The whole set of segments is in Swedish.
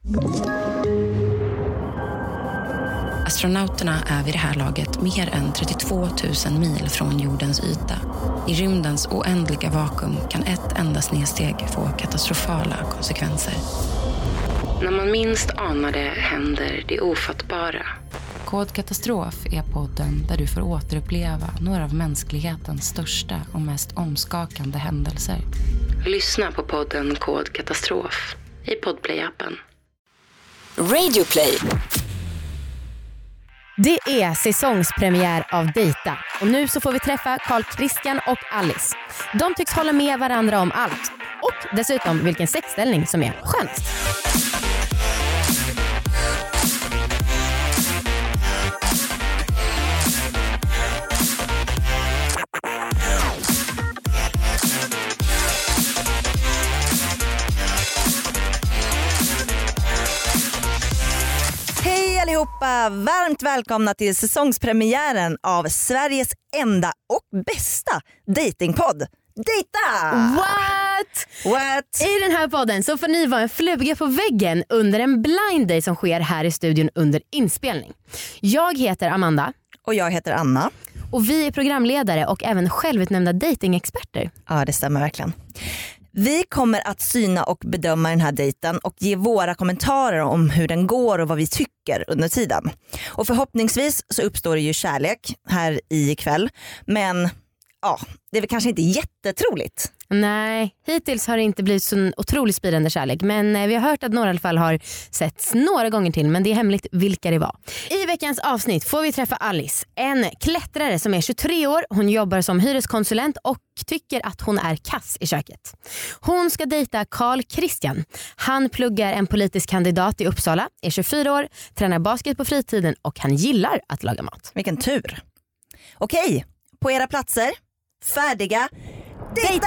Astronauterna är vid det här laget mer än 32 000 mil från jordens yta. I rymdens oändliga vakuum kan ett enda snedsteg få katastrofala konsekvenser. När man minst anar det händer det ofattbara. Kod Katastrof är podden där du får återuppleva några av mänsklighetens största och mest omskakande händelser. Lyssna på podden Kod Katastrof i Podplay-appen. Radio Play. Det är säsongspremiär av Dejta och nu så får vi träffa Carl Christian och Alice. De tycks hålla med varandra om allt och dessutom vilken sexställning som är skönast. Allihopa, varmt välkomna till säsongspremiären av Sveriges enda och bästa datingpodd. Dejta! What? I den här podden så får ni vara en fluga på väggen under en blind date som sker här i studion under inspelning. Jag heter Amanda. Och jag heter Anna. Och vi är programledare och även självutnämnda datingexperter. Ja, det stämmer verkligen. Vi kommer att syna och bedöma den här dejten och ge våra kommentarer om hur den går och vad vi tycker under tiden. Och förhoppningsvis så uppstår det ju kärlek här ikväll. Men ja, det är väl kanske inte jättetroligt. Nej, hittills har det inte blivit så otroligt spirande kärlek. Men vi har hört att några i alla fall har setts några gånger till. Men det är hemligt vilka det var. I veckans avsnitt får vi träffa Alice. En klättrare som är 23 år. Hon jobbar som hyreskonsulent och tycker att hon är kass i köket. Hon ska dejta Carl Christian. Han pluggar en politisk kandidat i Uppsala. Är 24 år, tränar basket på fritiden och han gillar att laga mat. Vilken tur. Okej, på era platser. Färdiga. Dejta!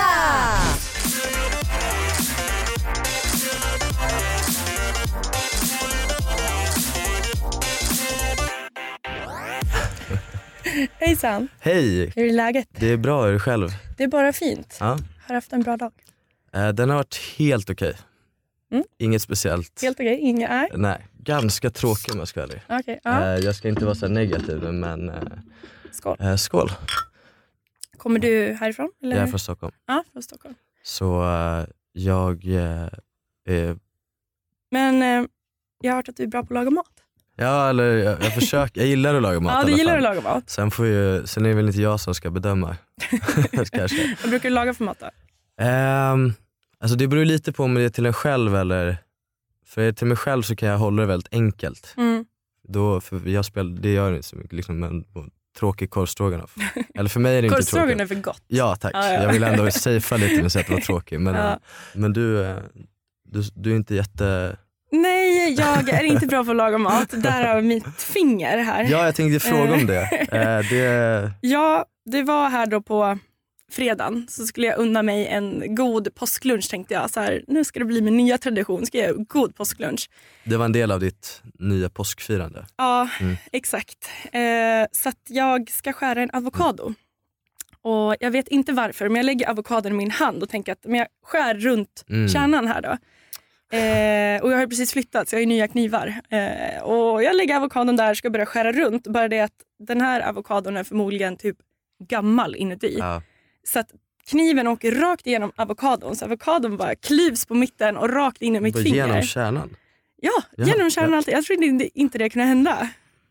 Hejsan. Hej. Hur är läget? Det är bra, är det själv? Det är bara fint. Ja. Har haft en bra dag. Den har varit helt okej. Mm. Inget speciellt. Helt okej, inga är? Nej, ganska tråkig om jag ska vara ärlig. Okej, ja. Jag ska inte vara så negativ, men Skål. Skål. Kommer du härifrån? Eller? Jag är från Stockholm. Ja, från Stockholm. Så jag är... Men jag har hört att du är bra på att laga mat. Ja, eller jag försöker. Jag gillar att laga mat. Ja, du gillar att laga mat. Sen är det väl inte jag som ska bedöma. Kanske. Vad brukar du laga för mat då? Alltså det beror lite på om det är till en själv eller... För till mig själv så kan jag hålla det väldigt enkelt. Mm. Då, för det gör inte så mycket, liksom en tråkig korvstroganoff. Eller för mig är det inte tråkigt. Korvstroganoff är för gott. Ja, tack. Ja. Jag vill ändå safea lite med att säga att det var tråkig. Men du är inte jätte... Nej, jag är inte bra på att laga mat. Där har mitt finger här. Ja, jag tänkte fråga om det. Ja, det var här då på fredagen. Så skulle jag unna mig en god påsklunch, tänkte jag. Så här, nu ska det bli min nya tradition. Ska jag göra god påsklunch. Det var en del av ditt nya påskfirande. Ja, exakt. Så att jag ska skära en avokado. Och jag vet inte varför, men jag lägger avokadon i min hand och tänker att men jag skär runt kärnan här då. Och jag har precis flyttat så jag har nya knivar. Och jag lägger avokadon där och ska börja skära runt. Bara det att den här avokadon är förmodligen typ gammal inuti. Ja. Så att kniven åker rakt igenom avokadon. Så avokadon bara klyvs på mitten och rakt in i mitt finger. Genom kärnan? Ja, genom kärnan alltid. Jag trodde inte det kunde hända.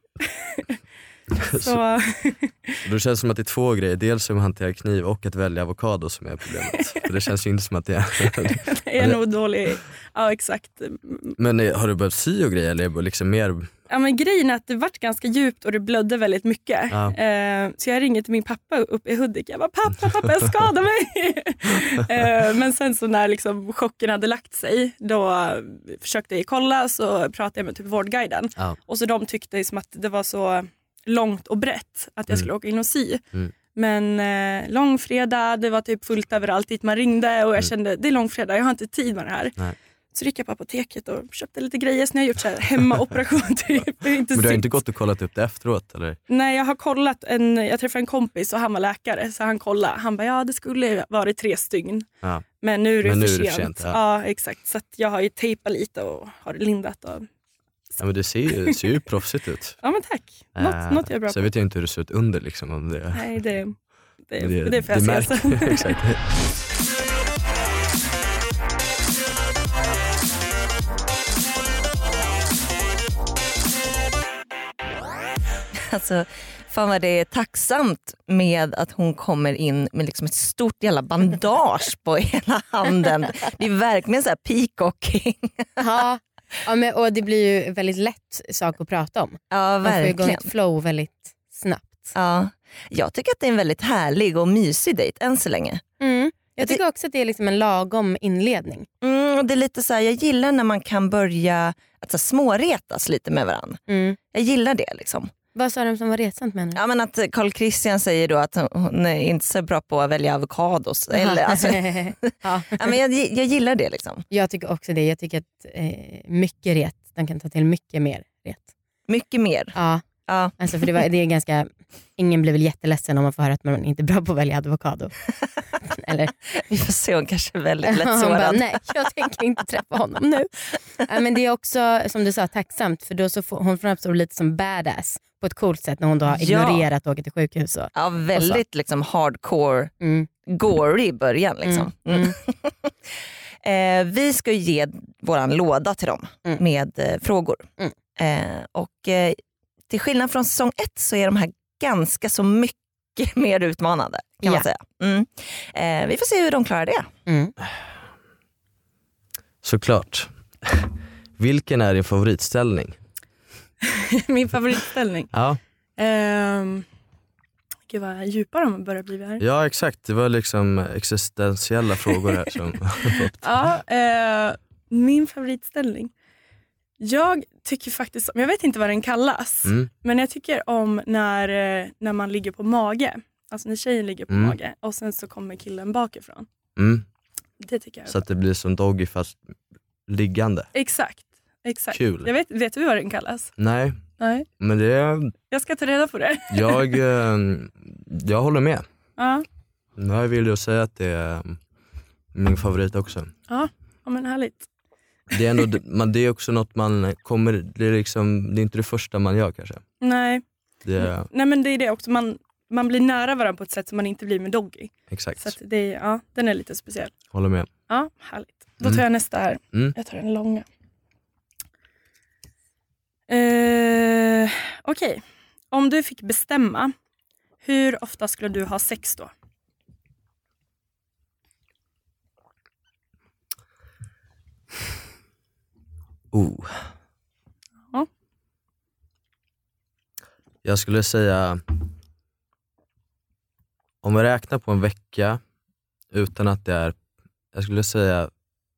Så. Då känns det som att det är två grejer. Dels att hantera kniv och att välja avokado som är problemet. För det känns ju inte som att det är nog dålig. Ja, exakt. Men har du börjat sy och grejer? Eller är det liksom mer... Ja, men grejen är att det vart ganska djupt och det blödde väldigt mycket. Ja. Så jag ringer till min pappa uppe i Hudik. Jag bara, pappa, jag skadar mig. Men sen så när liksom chocken hade lagt sig, då försökte jag kolla, så pratade jag med typ Vårdguiden. Ja. Och så de tyckte som att det var så långt och brett att jag skulle åka in och sy. Men långfredag, det var typ fullt överallt dit man ringde och jag kände, det är långfredag, jag har inte tid med det här. Nej. Så gick jag på apoteket och köpte lite grejer. Så jag har gjort så här hemmaoperation typ. Men du har inte gått och kollat upp det efteråt eller? Nej, jag har kollat. Jag träffade en kompis och han var läkare. Så han kollade. Han bara, ja det skulle varit 3 stygn. Ja. Men nu är det för för sent. Ja. Ja, exakt. Så att jag har ju tejpat lite och har lindat. Och... Ja, men det ser ju proffsigt ut. Ja, men tack. Något jag är bra så på. jag vet inte hur det ser ut under liksom. Om det... Nej, det får jag se. Exakt. Alltså, fan vad det är tacksamt med att hon kommer in med liksom ett stort jävla bandage på hela handen. Det är verkligen så här peacocking. Ja, men, och det blir ju väldigt lätt sak att prata om. Ja, Man får verkligen. igång ett flow väldigt snabbt. Ja. Jag tycker att det är en väldigt härlig och mysig dejt än så länge. Jag tycker också att det är liksom en lagom inledning. Och det är lite så här, jag gillar när man kan börja att så här, småretas lite med varandra. Jag gillar det liksom. Vad sa de som var retsamt med henne? Ja, men att Carl Christian säger då att hon är inte så bra på att välja avokados. Eller, alltså, Ja. ja, men jag gillar det liksom. Jag tycker också det. Jag tycker att mycket ret, den kan ta till mycket mer ret. Mycket mer. Ja. Ja. Alltså för det är ganska, ingen blir väl jätteledsen om man får höra att man inte är bra på att välja avokado. Eller? Vi får se, hon kanske är väldigt lätt Hon bara, sårad. nej, jag tänker inte träffa honom nu. Ja, men det är också, som du sa, tacksamt. För då så får hon framstår lite som badass på ett coolt sätt när hon då har ignorerat att åka till sjukhus. Ja, väldigt liksom hardcore, gory i början. Liksom. Vi ska ge våran låda till dem med frågor. Och till skillnad från säsong 1 så är de här ganska så mycket mer utmanande, kan man säga. Vi får se hur de klarar det. Såklart. Vilken är din favoritställning? Min favoritställning? Ja. Gud vad djupa de börjar bli här. Ja, exakt. Det var liksom existentiella frågor här som fått. Ja, min favoritställning. Jag tycker faktiskt, jag vet inte vad den kallas, men jag tycker om när man ligger på mage. Alltså när tjejen ligger på mage och sen så kommer killen bakifrån. Det tycker jag. Så att det blir som doggy fast liggande. Exakt. Kul. Vet du vad den kallas? Nej. Men det är... Jag ska ta reda på det. Jag håller med. Ja. Jag vill ju säga att det är min favorit också. Ja, men härligt. Det är, ändå, det är också något man kommer, det är inte det första man gör kanske. Nej. Nej, men det är det också, man blir nära varandra på ett sätt som man inte blir med doggy. Exakt. Så att den är lite speciell. Håller med. Ja, härligt. Då tar jag nästa här. Jag tar den långa. Okej. Om du fick bestämma, hur ofta skulle du ha sex då? Ja. Jag skulle säga, om vi räknar på en vecka utan att det är, jag skulle säga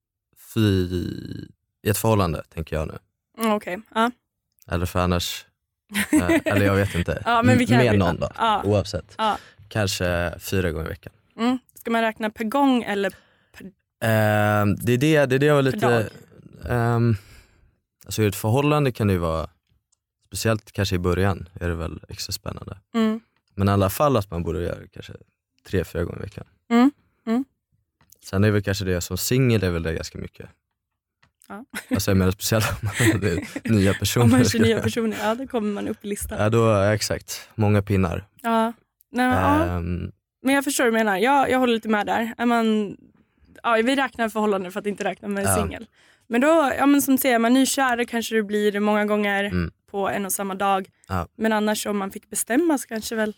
i ett förhållande tänker jag nu. Okej. Ja. Eller för annars eller jag vet inte. Ja, men vi kan med någon då, oavsett. Ja. Kanske 4 gånger i veckan. Ska man räkna per gång eller per det är det jag var lite... dag? Alltså i ett förhållande kan det ju vara, speciellt kanske i början är det väl extra spännande. Men i alla fall att man borde göra kanske 3-4 gånger i veckan. Sen är väl kanske det som singel är väl det ganska mycket. Ja. Alltså jag menar speciellt om man är nya personer. Om man är nya personer, ja då kommer man upp i listan. Ja då, exakt. Många pinnar. Ja. Men jag förstår vad du menar. Jag håller lite med där. Vi räknar förhållande för att inte räkna med singel. Men då, men som säger, man nykär kanske det blir många gånger på en och samma dag. Ja. Men annars om man fick bestämma så kanske väl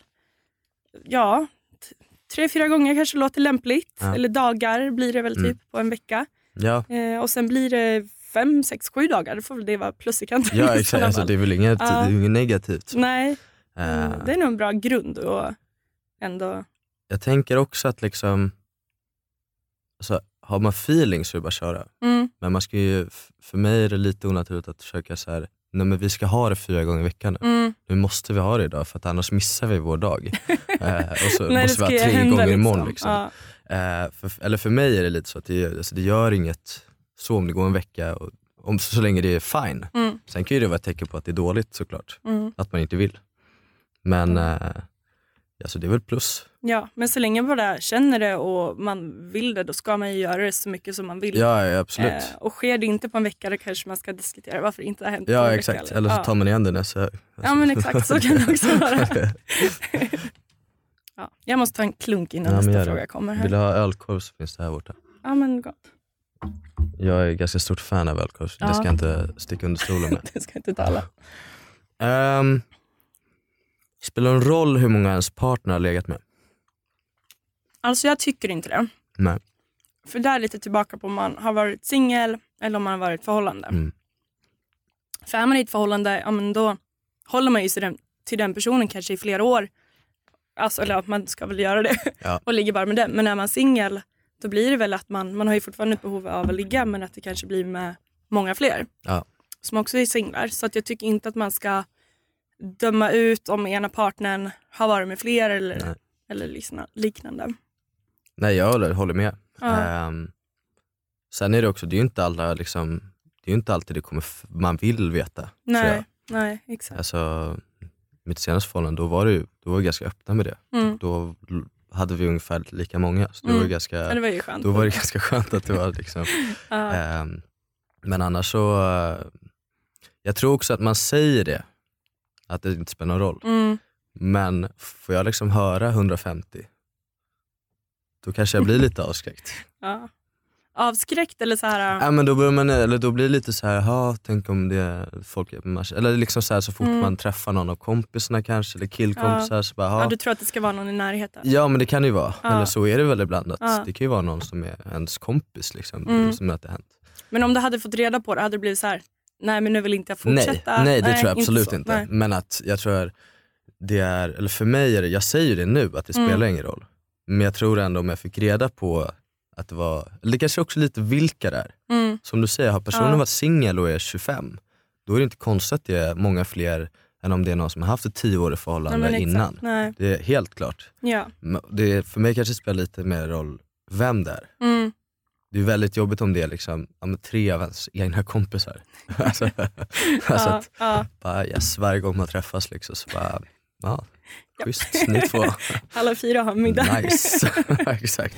3-4 gånger kanske låter lämpligt. Ja. Eller dagar blir det väl typ på en vecka. Ja. Och sen blir det 5, 6, 7 dagar. Då får väl det vara plus i kanten. Ja exakt, alltså, det är väl inget negativt. Nej, det är nog en bra grund och ändå... Jag tänker också att liksom, alltså, har man feeling så är det bara att köra. Men man ska ju, för mig är det lite onaturligt att försöka så här, nej men vi ska ha det 4 gånger i veckan nu. Nu måste vi ha det idag för att annars missar vi vår dag. Och så nej, måste vi ha 3 gånger imorgon liksom. Ja. För mig är det lite så att det gör inget så om det går en vecka och, så länge det är fine. Sen kan ju det vara ett tecken på att det är dåligt såklart. Att man inte vill. Men alltså det är väl plus. Ja, men så länge man bara känner det och man vill det, då ska man ju göra det så mycket som man vill. Ja, absolut. Och sker det inte på en vecka, då kanske man ska diskutera varför det inte har hänt på Ja, en exakt. vecka. Eller så tar man igen det nästa. Alltså. Ja, men exakt. Så kan det också vara. Ja, jag måste ta en klunk innan nästa fråga kommer här. Vill du ha ölkorv så finns det här borta. Ja, men gott. Jag är ganska stort fan av ölkorv. Det ska jag inte sticka under stolen med. Det ska inte tala. Spelar det en roll hur många ens partner har legat med? Alltså jag tycker inte det. Nej. För där är lite tillbaka på om man har varit singel eller om man har varit i ett förhållande. För är man i ett förhållande, ja, men då håller man ju sig till den personen kanske i flera år. Alltså, eller att man ska väl göra det. Ja. Och ligger bara med den. Men när man är singel, då blir det väl att man har ju fortfarande ett behov av att ligga, men att det kanske blir med många fler. Ja. Som också är singlar. Så att jag tycker inte att man ska döma ut om ena partnern har varit med fler eller liknande. Nej, jag håller med. Ja. Sen är det också, det är ju inte alla liksom, det är ju inte alltid man vill veta. Nej, exakt. Alltså, mitt senaste förhållande, då var vi ganska öppna med det. Då hade vi ungefär lika många. Så det var ganska, det var ju skönt. Då var det ganska skönt att det var liksom. Men annars så, jag tror också att man säger det. Att det inte spelar någon roll. Men får jag liksom höra 150, då kanske jag blir lite avskräckt. Ja. Avskräckt eller så här? Ja, men då blir det lite så här, tänk om det är folk eller liksom så här, så fort man träffar någon av kompisarna kanske, eller killkompisar så bara, ja, du tror att det ska vara någon i närheten? Ja, men det kan ju vara. Eller så är det väl ibland att det kan ju vara någon som är ens kompis liksom, som att det hänt. Men om du hade fått reda på det, hade det blivit så här: nej, men nu vill inte jag fortsätta? Nej, det tror jag absolut inte. Nej. Men att jag tror det är, eller för mig är det, jag säger det nu att det spelar ingen roll. Men jag tror ändå om jag fick reda på att det var, eller det kanske också lite vilka det är. Som du säger, har personen varit singel och är 25, då är det inte konstigt att det är många fler än om det är någon som har haft ett 10-årigt förhållande innan. Nej. Det är helt klart. Ja. Det, för mig kanske det spelar lite mer roll vem det är. Det är väldigt jobbigt om det är liksom, 3 av ens egna kompisar. alltså att bara, yes, varje gång man träffas liksom, så bara, schysst, ni två. Alla 4 har middag. Nice, exakt.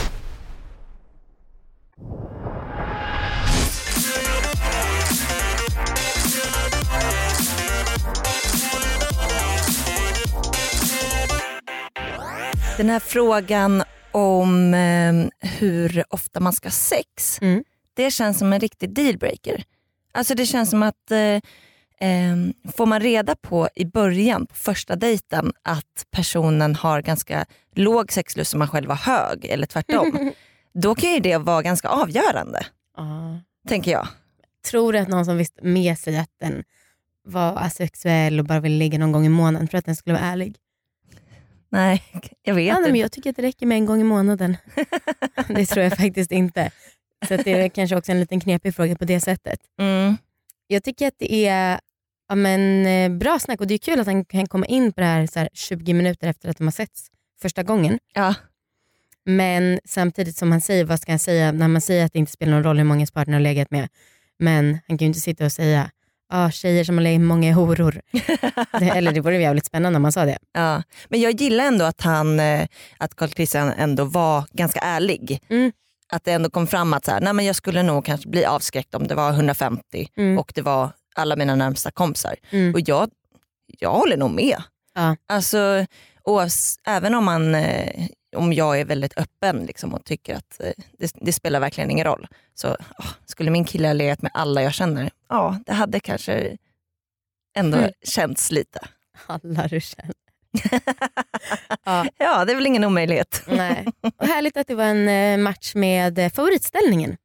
Den här frågan om hur ofta man ska ha sex, det känns som en riktig dealbreaker. Alltså det känns som att får man reda på i början, på första dejten, att personen har ganska låg sexlust som man själv har hög, eller tvärtom, då kan ju det vara ganska avgörande. Tänker jag. Tror du att någon som visste med sig att den var asexuell och bara ville ligga någon gång i månaden för att den skulle vara ärlig? Nej, jag vet inte. Men jag tycker att det räcker med en gång i månaden. Det tror jag faktiskt inte. Så att det är kanske också en liten knepig fråga på det sättet. Jag tycker att det är bra snack, och det är kul att han kan komma in på det här, så här 20 minuter efter att de har setts första gången. Ja. Men samtidigt som han säger, vad ska han säga när man säger att det inte spelar någon roll hur många partner har legat med. Men han kan ju inte sitta och säga tjejer som har legat med många är horor. Eller det vore jävligt spännande om man sa det. Ja. Men jag gillar ändå att att Carl Christian ändå var ganska ärlig. Att det ändå kom fram att så här, nej, men jag skulle nog kanske bli avskräckt om det var 150 och det var alla mina närmsta kompisar. Och jag håller nog med. Ja. Alltså, och även om jag är väldigt öppen liksom, och tycker att det spelar verkligen ingen roll. Så skulle min kille ha legat med alla jag känner, det hade kanske ändå känts lite. Alla du känner. Ja, det är väl ingen omöjlighet. Nej. Och härligt att det var en match med favoritställningen.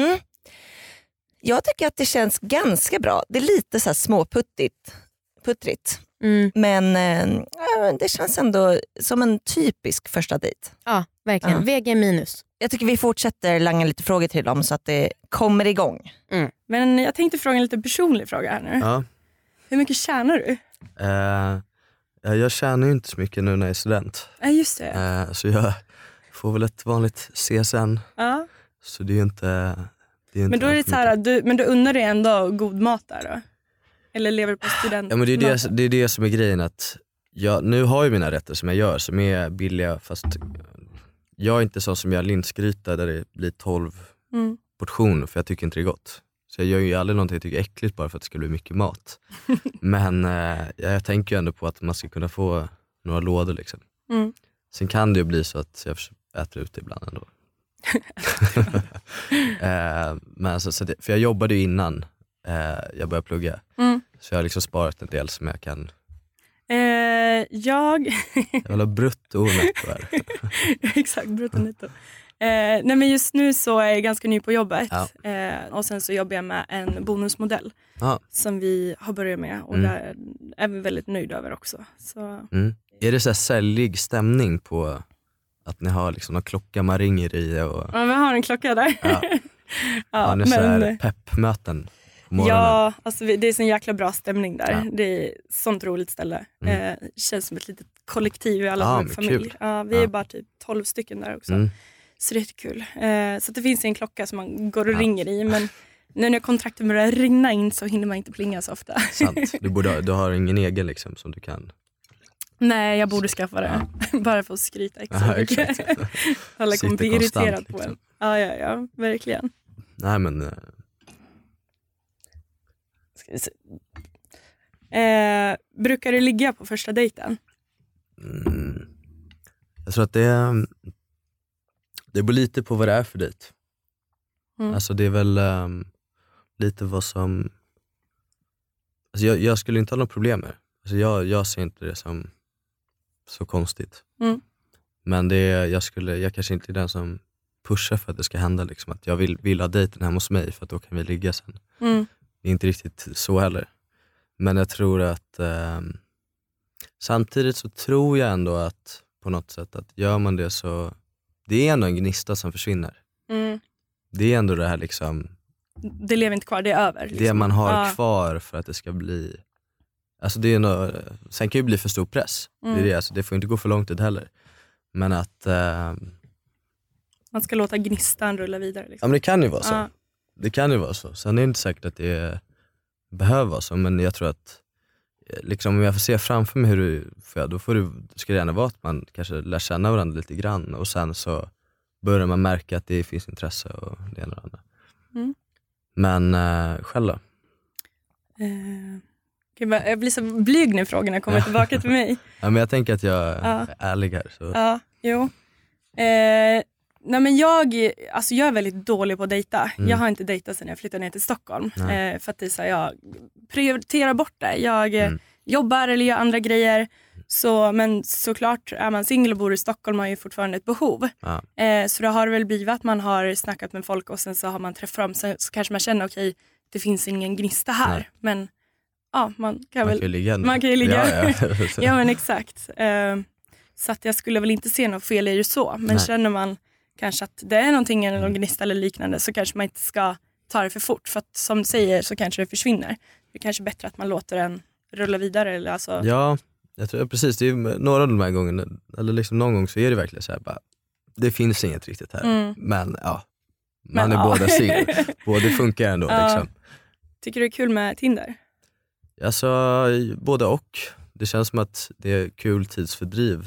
Jag tycker att det känns ganska bra. Det är lite så här småputtrigt. Men det känns ändå som en typisk första dejt. Ja, verkligen. VG minus. Jag tycker vi fortsätter langa lite frågor till dem så att det kommer igång. Men jag tänkte fråga en lite personlig fråga här nu. Ja. Hur mycket tjänar du? Jag tjänar ju inte så mycket nu när jag är student. Ja, just det. Så jag får väl ett vanligt CSN. Ja. Så det är ju inte... Men då är det så här, men du unnar dig ändå god mat där då? Eller lever du på student? Ja, men det är det som är grejen, att nu har jag mina rätter som jag gör som är billiga, fast jag är inte så som jag linsgryta där det blir 12 portioner, för jag tycker inte det är gott. Så jag gör ju aldrig någonting jag tycker är äckligt bara för att det ska bli mycket mat. Men jag tänker ju ändå på att man ska kunna få några lådor liksom. Sen kan det ju bli så att jag äter ut det ibland ändå. Men alltså, för jag jobbade ju innan jag började plugga. Så jag har liksom sparat en del som jag kan. Jag vill ha brutto och netto här. Exakt, brutto och netto. Nej, men just nu så är jag ganska ny på jobbet. Och sen så jobbar jag med en bonusmodell som vi har börjat med. Och där är vi väldigt nöjda över också. Så. Är det så här säljig stämning på att ni har liksom någon klocka man ringer i? Och... Ja, vi har en klocka där. Har ni så här peppmöten på morgonen? Ja, alltså det är så en jäkla bra stämning där. Det är ett sånt roligt ställe. Känns som ett litet kollektiv i alla familj. Vi är bara typ 12 stycken där också. Så det är kul. Så det finns en klocka som man går och ringer i. Men nu när kontrakten börjar rinna in så hinner man inte plinga så ofta. Sant. Du har ingen egen liksom som du kan... Nej, jag borde skaffa det. Bara för att skryta extra mycket. Alla kommer bli irriterad på en. Ja, verkligen. Nej, men... Ska vi se. Brukar du ligga på första dejten? Jag tror att det beror lite på vad det är för dejt. Alltså det är väl lite vad som... Alltså jag skulle inte ha något problem med. Alltså jag ser inte det som så konstigt. Men jag kanske inte är den som pushar för att det ska hända liksom, att jag vill ha dejten hemma hos mig för att då kan vi ligga sen. Det är inte riktigt så heller. Men jag tror att samtidigt så tror jag ändå att på något sätt att gör man det så det är ändå en gnista som försvinner. Det är ändå det här liksom, det lever inte kvar, det är över liksom. Det man har kvar för att det ska bli, alltså det är sen kan ju bli för stor press. Alltså det får inte gå för långt ut heller. Men att man ska låta gnistan rulla vidare liksom. Ja, men det kan ju vara så. Det kan ju vara så. Sen är det inte säkert att det behöver vara så, men jag tror att liksom, om jag får se framför mig då ska det gärna vara att man kanske lär känna varandra lite grann och sen så börjar man märka att det finns intresse och det ena och det andra. Men själv då? Jag blir så blyg när frågorna kommer tillbaka till mig. Ja, men jag tänker att jag är ärlig här. Så. Ja, jo. Nej, men jag är väldigt dålig på att dejta. Jag har inte dejtat sedan jag flyttade ner till Stockholm. För att det är så, jag prioriterar bort det. Jag jobbar eller gör andra grejer. Men såklart är man singel och bor i Stockholm har ju fortfarande ett behov. Så då har det väl blivit att man har snackat med folk och sen så har man träffat fram. Så kanske man känner okej, det finns ingen gnista här. Nej. Men ja, man kan ju ligga. Ja, men exakt. Så att jag skulle väl inte se något fel i det så. Men känner man kanske att det är någonting eller någon gnista eller liknande så kanske man inte ska ta det för fort. För att som du säger så kanske det försvinner. Det är kanske bättre att man låter den rulla vidare. Eller alltså. Ja, jag tror precis. Det är några av de här gångerna, eller liksom någon gång så är det verkligen så här bara, det finns inget riktigt här. Men man är båda singel. Båda funkar ändå liksom. Tycker du det är kul med Tinder? Alltså, både och. Det känns som att det är kul tidsfördriv.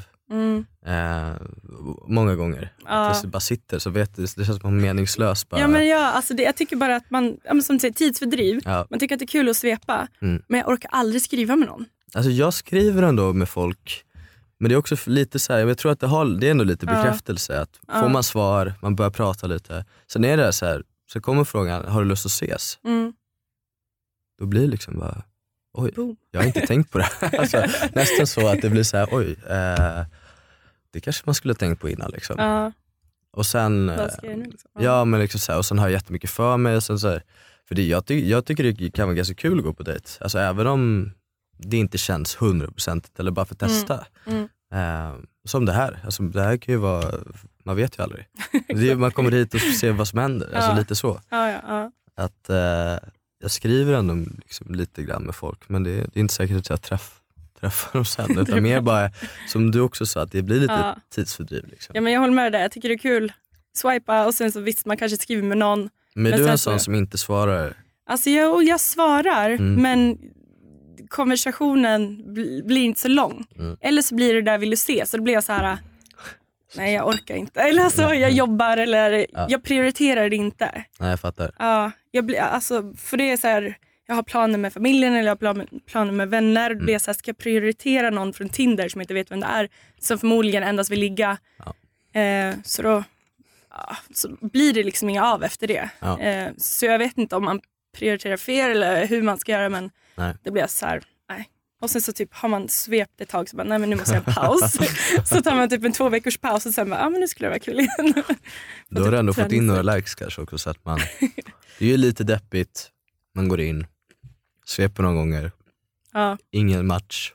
Många gånger. Att jag bara sitter så vet det känns som att man är meningslös bara. Ja, men jag tycker bara att man, som du säger, tidsfördriv. Man tycker att det är kul att svepa. Men jag orkar aldrig skriva med någon. Alltså jag skriver ändå med folk. Men det är också lite så här, jag tror att det är ändå lite bekräftelse att får man svar, man börjar prata lite. Sen är det så här, så kommer frågan, har du lust att ses? Då blir det liksom bara, oj, jag har inte tänkt på det. Alltså, nästan så att det blir så här, oj, det kanske man skulle ha tänkt på innan liksom. Och sen, ja men liksom så här, och sen har jag jättemycket för mig och sen så här, för jag tycker det kan vara ganska kul att gå på dejt. Alltså även om det inte känns 100% eller bara för att testa. Som det här. Alltså, det här kan ju vara, man vet ju aldrig. Man kommer hit och ser vad som händer. Alltså lite så. Att jag skriver ändå liksom lite grann med folk, men det är inte säkert att jag träffar dem sen. Utan mer bara, som du också sa, att det blir lite tidsfördriv. Liksom. Ja, men jag håller med dig. Jag tycker det är kul. Swipa och sen så visst, man kanske skriver med någon. Men du är en sån som inte svarar? Alltså jag svarar, men konversationen blir inte så lång. Eller så blir det där vill du se. Så då blir jag så här, nej jag orkar inte. Eller alltså jag jobbar eller jag prioriterar det inte. Nej, jag fattar. Ja, för det är så här, jag har planer med familjen eller jag har planer med vänner. Det är så här, ska jag prioritera någon från Tinder som inte vet vem det är, som förmodligen endast vill ligga. Så då så blir det liksom inga av efter det. Så jag vet inte om man prioriterar fel eller hur man ska göra, men det blir så här, nej. Och sen så typ har man svept ett tag så bara, nej men nu måste jag ha en paus. Så tar man typ en 2 veckors paus och sen bara, men nu skulle det vara kul igen. Då har du ändå fått in några likes kanske också, så att man, det är ju lite deppigt, man går in, sveper några gånger, ingen match,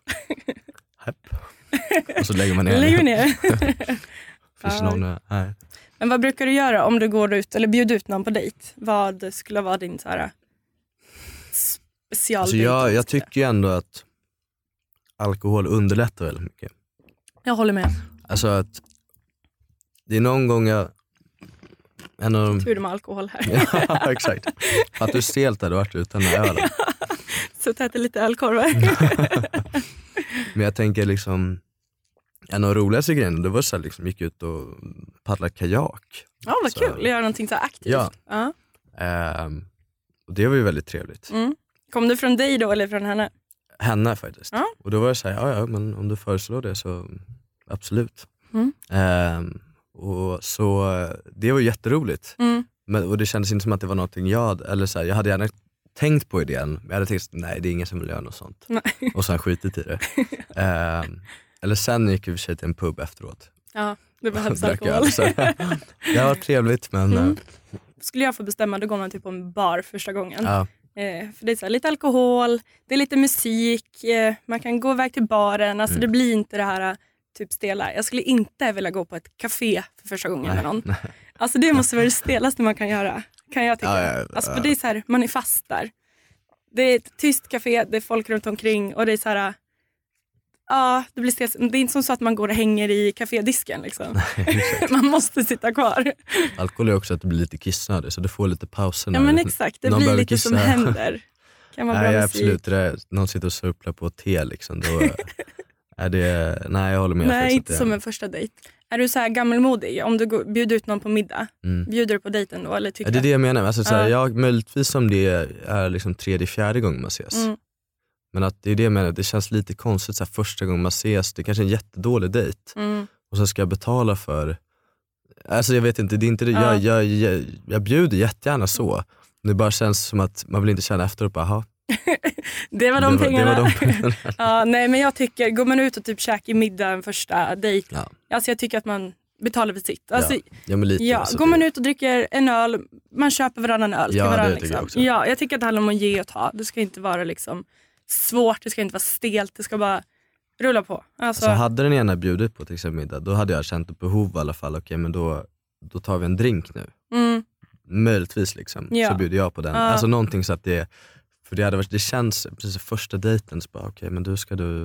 och så lägger man ner. Finns någon, nej. Men vad brukar du göra om du går ut eller bjuder ut någon på dejt? Vad skulle vara din så här specialdejt? Alltså jag tycker ju ändå att alkohol underlättar väldigt mycket. Jag håller med. Alltså att det är någon gång tur med alkohol här. Ja, exakt. Att du stelt hade varit utan öl. Så äter lite ölkorvar. Men jag tänker liksom, en av de roligaste grejerna, det var så här, liksom, gick ut och paddla kajak. Ja, vad så kul. Göra någonting så aktivt. Ja. Och det var ju väldigt trevligt. Kom det från dig då eller från henne? Henne faktiskt. Och då var jag så här, ja men om du föreslår det så absolut. Och så det var jätteroligt. Och det kändes inte som att det var någonting jag hade gärna tänkt på idén, men jag hade tänkt nej, det är ingen som vill göra något sånt. Nej. Och sen skitit i det. Eller sen gick vi till en pub efteråt. Ja, det behövs alkohol. Det var trevligt, men skulle jag få bestämma, då går man typ på en bar första gången. För det är så här, lite alkohol, det är lite musik, man kan gå iväg till baren, alltså det blir inte det här typ stela. Jag skulle inte vilja gå på ett café för första gången med någon. Alltså det måste vara det stelaste man kan göra, kan jag tycka. Alltså för det är så här, man är fast där. Det är ett tyst café, det är folk runt omkring och det är så här, det blir stelt. Det är inte som så att man går och hänger i kafédisken liksom. Nej, man måste sitta kvar. Alkohol är också att det blir lite kissnödig, så du får lite pauser. Ja men exakt, det blir lite kissa. Som händer. Kan man bra musik. Absolut, någon sitter och surplar på te liksom, då är det, nej jag håller med. Nej, inte som en första dejt. Är du så här gammelmodig? Om du bjuder ut någon på middag, bjuder du på dejten då? Eller tycker det är det jag menar. Alltså, så här, jag, möjligtvis om det är liksom 3:e-4:e gången man ses. Men att det är det jag menar, det känns lite konstigt så här, första gången man ses, det är kanske en jättedålig dejt. Och så ska jag betala för, alltså jag vet inte, det är inte det, jag bjuder jättegärna så. Det bara känns som att man vill inte känna efteråt bara, det var de pengarna. Nej men jag tycker, går man ut och typ käkar middag en första dejt, alltså jag tycker att man betalar för sitt. Alltså, går man ut och dricker en öl, man köper varannan öl till varandra. Liksom. Jag tycker att det handlar om att ge och ta. Det ska inte vara liksom svårt, det ska inte vara stelt, det ska bara rulla på. Alltså hade den ena bjudit på till exempel middag, då hade jag känt ett behov i alla fall. Okej, men då tar vi en drink nu. Möjligtvis liksom, så bjuder jag på den. Alltså någonting så att det, för det hade varit, det känns precis första dejten så bara, okej, men då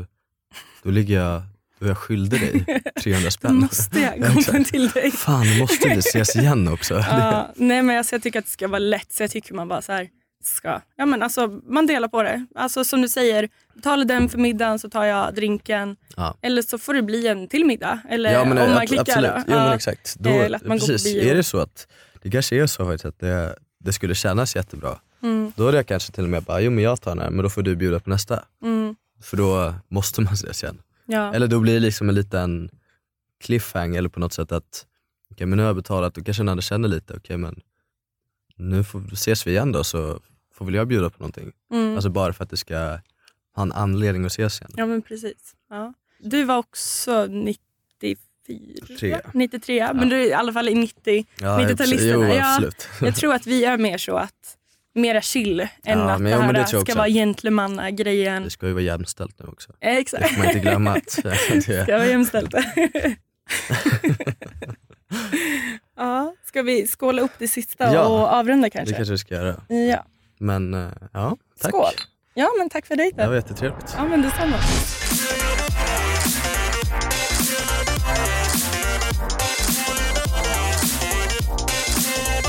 är jag skyldig dig 300 spänn. Måste jag komma till dig? Fan, nu måste vi ses igen också. Nej men jag tycker att det ska vara lätt, så jag tycker man bara så här men alltså man delar på det. Alltså som du säger, betalar den för middagen så tar jag drinken. Eller så får det bli en till middag. Eller om man klickar absolut. då. Jo, men exakt. Då, precis, är det så att det kanske är så att det skulle kännas jättebra. Då är det kanske till och med bara, men jag tar den här, men då får du bjuda på nästa. För då måste man ses igen. Eller då blir det liksom en liten cliffhanger eller på något sätt att okej, men nu har jag betalat och kanske när det känner lite, okej, men nu ses vi igen då, så får väl jag bjuda på någonting. Alltså bara för att det ska ha en anledning att ses igen. Ja men precis. Du var också 93, men du är i alla fall i 90-talisterna. Jag tror att vi är mer så att mera chill än att det här ska vara gentlemanna-grejen. Det ska ju vara jämställt nu också. Exakt. Det får man inte glömma att det ska vara jämställt. Ska vi skåla upp det sista och avrunda kanske? Det kanske vi ska göra. Ja. Men tack. Skål. Ja, men tack för dig då. Det var jättetrevligt. Ja, men detsamma.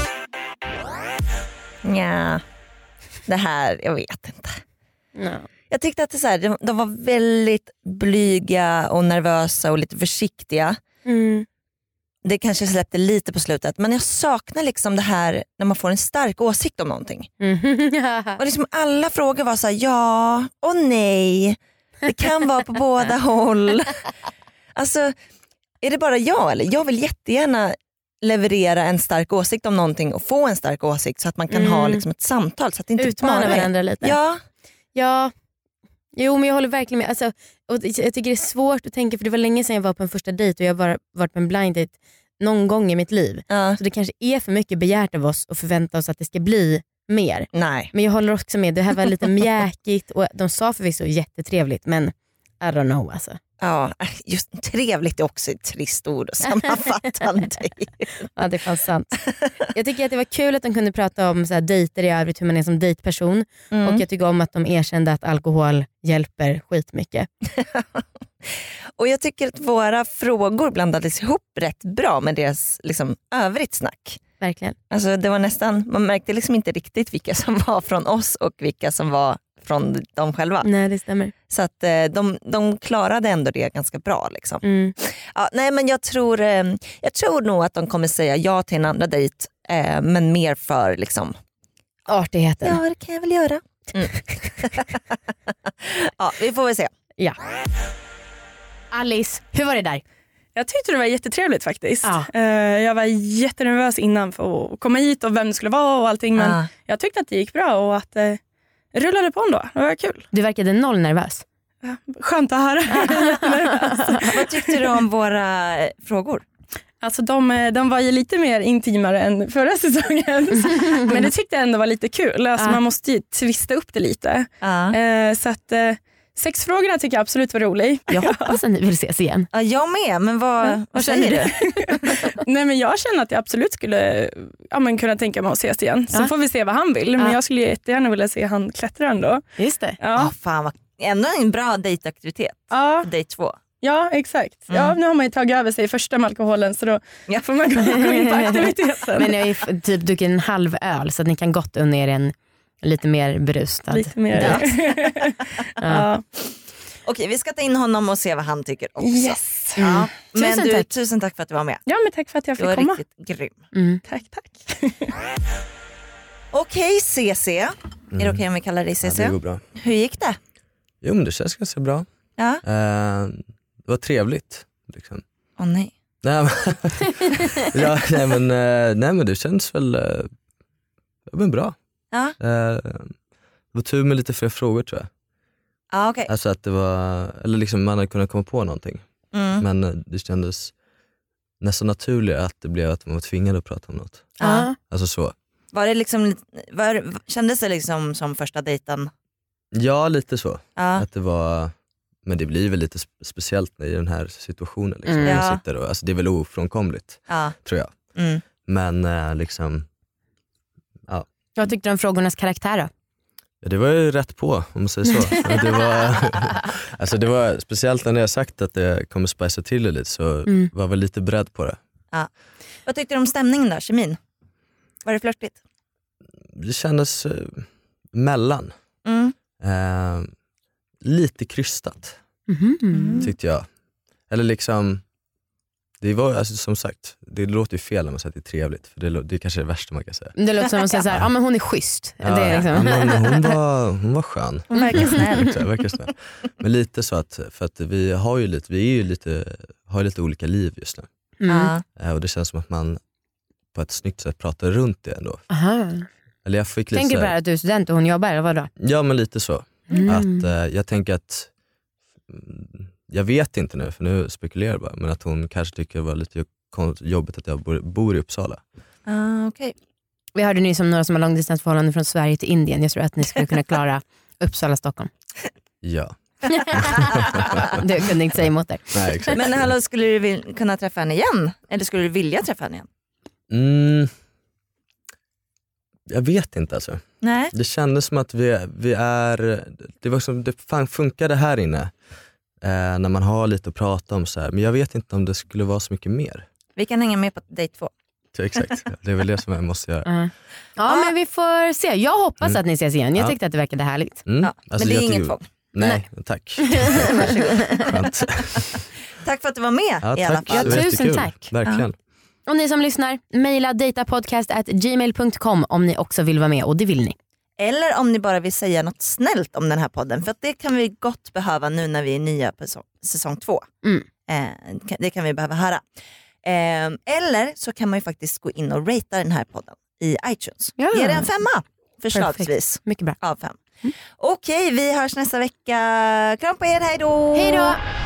Ja, det här, jag vet inte. No. Jag tyckte att det så här, de var väldigt blyga och nervösa och lite försiktiga. Det kanske släppte lite på slutet, men jag saknar liksom det här när man får en stark åsikt om någonting. Och liksom alla frågor var så här, ja och nej, det kan vara på båda håll. Alltså, är det bara jag eller? Jag vill jättegärna leverera en stark åsikt om någonting och få en stark åsikt så att man kan ha liksom ett samtal. Så att det inte utmana bara varandra lite. Ja. Jo, men jag håller verkligen med. Alltså, och jag tycker det är svårt att tänka, för det var länge sedan jag var på en första dejt och jag har varit på en blind date någon gång i mitt liv. Så det kanske är för mycket begärt av oss och förvänta oss att det ska bli mer. Nej. Men jag håller också med, det här var lite mjäkigt och de sa förvisso jättetrevligt, men I don't know alltså. Ja, just trevligt är också ett trist ord och sammanfattande. Ja, det är fan sant. Jag tycker att det var kul att de kunde prata om så här dejter i övrigt, hur man är som dejtperson. Och jag tycker om att de erkände att alkohol hjälper skitmycket. Och jag tycker att våra frågor blandades ihop rätt bra med deras liksom övrigt snack. Verkligen. Alltså det var nästan, man märkte liksom inte riktigt vilka som var från oss och vilka som var från dem själva. Nej, det stämmer. Så att de klarade ändå det ganska bra. Liksom. Ja, nej, men jag tror nog att de kommer säga ja till en andra dejt, men mer för liksom artigheten. Ja, det kan jag väl göra. Ja, vi får väl se. Ja. Alice, hur var det där? Jag tyckte det var jättetrevligt faktiskt. Jag var jättenervös innan för att komma hit och vem det skulle vara och allting. Men jag tyckte att det gick bra och att rullade på ändå. Det var kul. Du verkade noll nervös. Skönt att höra. Vad tyckte du om våra frågor? Alltså de var ju lite mer intimare än förra säsongen. Men det tyckte jag ändå var lite kul. Alltså man måste ju twista upp det lite. Så att sexfrågorna tycker jag absolut var rolig. Jag hoppas att ni vill ses igen. Ja, jag med, men vad säger du? Nej, men jag känner att jag absolut skulle kunna tänka mig att ses igen. Så får vi se vad han vill. Men jag skulle jättegärna vilja se han klättra ändå. Just det. Fan, ändå en bra dejtaktivitet. Dejt 2. Ja, exakt. Ja, nu har man ju tagit över sig första med alkoholen, så då får man gå in på aktiviteten. Men jag är typ druckit en halv öl, så att ni kan gott unna er en lite mer berustad. Lite mer. Ja. Okej, vi ska ta in honom och se vad han tycker också. Yes. Ja. Men tusen tack för att du var med. Ja, men tack för att jag fick komma. Du var riktigt grym. Tack. Okej, CC. Är det okej om vi kallar dig CC? Ja, det går bra. Hur gick det? Jo, men det känns ganska bra. Ja. Det var trevligt. Liksom. Nej. Nej, men det känns väl bra. Ja. Det var tur med lite fler frågor, tror jag. Ja, okej. Alltså att det var, eller liksom man hade kunnat komma på någonting. Men det kändes nästan naturligare att det blev att man var tvingad att prata om något. Alltså så. Var det liksom, kändes det liksom som första dejten? Ja, lite så. Att det var, men det blir väl lite speciellt i den här situationen. Liksom. Jag sitter och, alltså det är väl ofrånkomligt, tror jag. Men liksom, ja. Jag tyckte om frågornas karaktär då? Ja, det var ju rätt på, om man säger så. det var speciellt när jag sagt att det kommer spicea till det lite, så var väl lite beredd på det. Ja. Vad tyckte du om stämningen då, kemin? Var det flörtigt? Det kändes mellan. Lite krystat, tyckte jag. Eller liksom, det var alltså, som sagt, det låter ju fel när man säger att det är trevligt, för det är kanske det värsta man kan säga. Det låter som att man säger såhär, men hon är schysst. Ja, det är liksom. hon var skön. Hon verkar snäll. Men lite så att, för att vi har ju lite olika liv just nu. Och det känns som att man på ett snyggt sätt pratar runt det ändå. Eller jag fick lite tänker bara att du är student och hon jobbar, eller vadå? Ja, men lite så. Att jag tänker att, jag vet inte nu, för nu spekulerar jag bara, men att hon kanske tycker det var lite jobbigt att jag bor i Uppsala. Okay. Vi hörde nyss om några som har långdistansförhållanden från Sverige till Indien. Jag tror att ni skulle kunna klara Uppsala-Stockholm. Ja. Du kunde inte säga emot det. Nej, exakt. Men hallå, skulle du kunna träffa henne igen? Eller skulle du vilja träffa henne igen? Jag vet inte alltså. Nej. Det kändes som att vi är, det var som det funkade här inne, när man har lite att prata om så här. Men jag vet inte om det skulle vara så mycket mer. Vi kan hänga med på dejt 2. Exakt, det är väl det som jag måste göra. Ja, men vi får se. Jag hoppas att ni ses igen. Jag tyckte att det verkade härligt. Alltså, men det är inget tvång. Nej. Tack. Skönt. Tack för att du var med i alla fall. Ja, tusen tack. Verkligen. Och ni som lyssnar, mejla datapodcast@gmail.com om ni också vill vara med, och det vill ni. Eller om ni bara vill säga något snällt om den här podden, för att det kan vi gott behöva nu när vi är nya på säsong 2. Det kan vi behöva höra. Eller så kan man ju faktiskt gå in och ratea den här podden i iTunes. Ge det en 5 förslagsvis. Perfekt. Mycket bra. Av 5. Okej, vi hörs nästa vecka. Kram på er, hej då! Hej då!